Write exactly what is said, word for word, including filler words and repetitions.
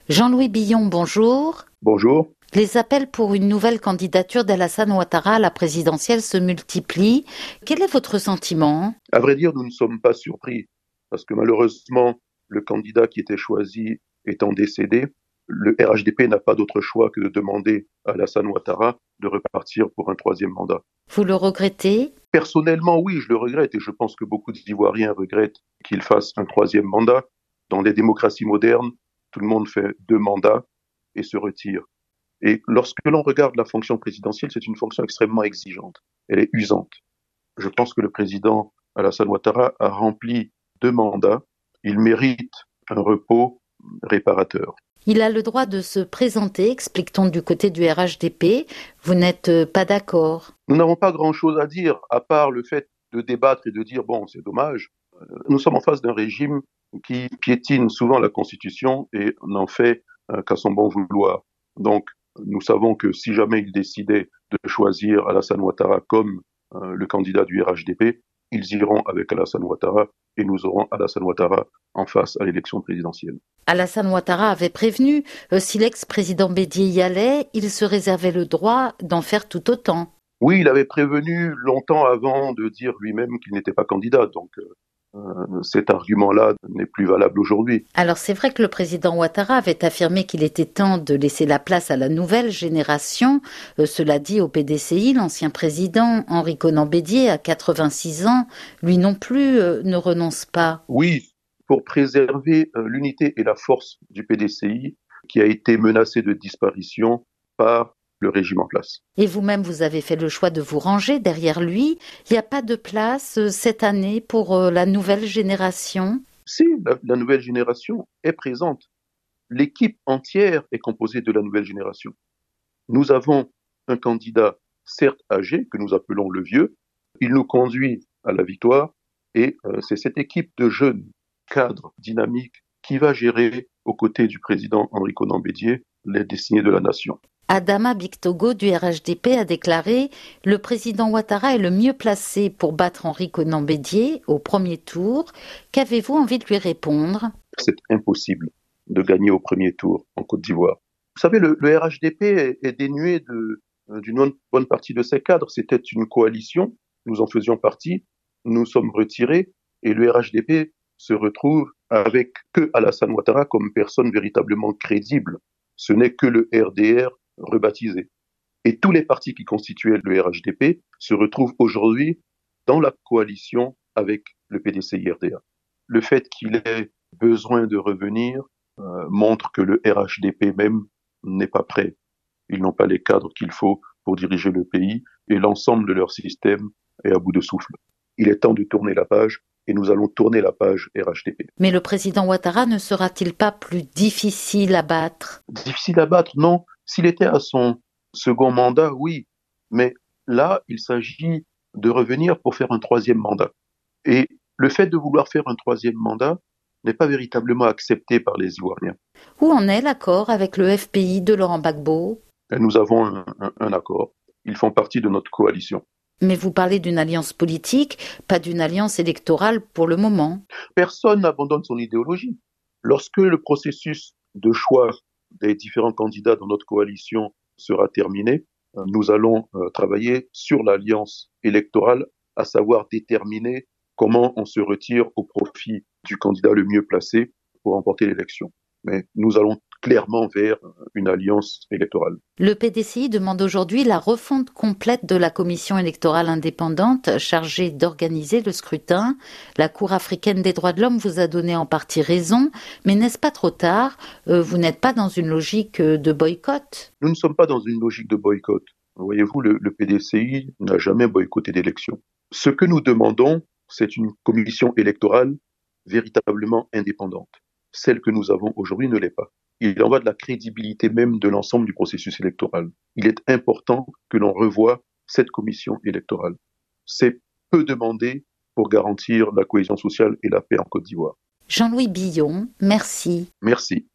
Jean-Louis Billon, bonjour. Bonjour. Les appels pour une nouvelle candidature d'Alassane Ouattara à la présidentielle se multiplient. Quel est votre sentiment ? À vrai dire, nous ne sommes pas surpris, parce que malheureusement, le candidat qui était choisi étant décédé, le R H D P n'a pas d'autre choix que de demander à Alassane Ouattara de repartir pour un troisième mandat. Vous le regrettez ? Personnellement, oui, je le regrette, et je pense que beaucoup d'Ivoiriens regrettent qu'il fasse un troisième mandat. Dans les démocraties modernes, tout le monde fait deux mandats et se retire. Et lorsque l'on regarde la fonction présidentielle, c'est une fonction extrêmement exigeante. Elle est usante. Je pense que le président Alassane Ouattara a rempli deux mandats. Il mérite un repos réparateur. Il a le droit de se présenter, explique-t-on du côté du R H D P. Vous n'êtes pas d'accord ? Nous n'avons pas grand-chose à dire, à part le fait de débattre et de dire « bon, c'est dommage ». Nous sommes en face d'un régime qui piétine souvent la Constitution et n'en fait qu'à son bon vouloir. Donc, nous savons que si jamais il décidait de choisir Alassane Ouattara comme euh, le candidat du R H D P, ils iront avec Alassane Ouattara et nous aurons Alassane Ouattara en face à l'élection présidentielle. Alassane Ouattara avait prévenu, euh, si l'ex-président Bédié y allait, il se réservait le droit d'en faire tout autant. Oui, il avait prévenu longtemps avant de dire lui-même qu'il n'était pas candidat, donc euh, Euh, cet argument-là n'est plus valable aujourd'hui. Alors c'est vrai que le président Ouattara avait affirmé qu'il était temps de laisser la place à la nouvelle génération. Euh, cela dit, au P D C I, l'ancien président Henri Konan Bédié, à quatre-vingt-six ans, lui non plus euh, ne renonce pas. Oui, pour préserver euh, l'unité et la force du P D C I qui a été menacé de disparition par le régime en place. Et vous-même, vous avez fait le choix de vous ranger derrière lui. Il n'y a pas de place euh, cette année pour euh, la nouvelle génération ? Si, la, la nouvelle génération est présente. L'équipe entière est composée de la nouvelle génération. Nous avons un candidat, certes âgé, que nous appelons le vieux. Il nous conduit à la victoire et euh, c'est cette équipe de jeunes cadres dynamiques qui va gérer aux côtés du président Henri Konan Bédié les destinées de la nation. Adama Bictogo du R H D P a déclaré « Le président Ouattara est le mieux placé pour battre Henri Konan Bédié au premier tour. Qu'avez-vous envie de lui répondre ?» C'est impossible de gagner au premier tour en Côte d'Ivoire. Vous savez, le, le R H D P est, est dénué de, d'une bonne partie de ses cadres. C'était une coalition, nous en faisions partie, nous sommes retirés et le R H D P se retrouve avec que Alassane Ouattara comme personne véritablement crédible. Ce n'est que le R D R rebaptisé. Et tous les partis qui constituaient le R H D P se retrouvent aujourd'hui dans la coalition avec le P D C I R D A. Le fait qu'il ait besoin de revenir euh, montre que le R H D P même n'est pas prêt. Ils n'ont pas les cadres qu'il faut pour diriger le pays et l'ensemble de leur système est à bout de souffle. Il est temps de tourner la page et nous allons tourner la page R H D P. Mais le président Ouattara ne sera-t-il pas plus difficile à battre ? Difficile à battre, non. S'il était à son second mandat, oui. Mais là, il s'agit de revenir pour faire un troisième mandat. Et le fait de vouloir faire un troisième mandat n'est pas véritablement accepté par les Ivoiriens. Où en est l'accord avec le F P I de Laurent Gbagbo ? Et nous avons un, un, un accord. Ils font partie de notre coalition. Mais vous parlez d'une alliance politique, pas d'une alliance électorale pour le moment. Personne n'abandonne son idéologie. Lorsque le processus de choix des différents candidats dans notre coalition sera terminé, nous allons euh, travailler sur l'alliance électorale, à savoir déterminer comment on se retire au profit du candidat le mieux placé pour remporter l'élection. Mais nous allons clairement vers une alliance électorale. Le P D C I demande aujourd'hui la refonte complète de la commission électorale indépendante chargée d'organiser le scrutin. La Cour africaine des droits de l'homme vous a donné en partie raison, mais n'est-ce pas trop tard ? euh, Vous n'êtes pas dans une logique de boycott ? Nous ne sommes pas dans une logique de boycott. Voyez-vous, le, le P D C I n'a jamais boycotté d'élection. Ce que nous demandons, c'est une commission électorale véritablement indépendante. Celle que nous avons aujourd'hui ne l'est pas. Il en va de la crédibilité même de l'ensemble du processus électoral. Il est important que l'on revoie cette commission électorale. C'est peu demandé pour garantir la cohésion sociale et la paix en Côte d'Ivoire. Jean-Louis Billon, merci. Merci.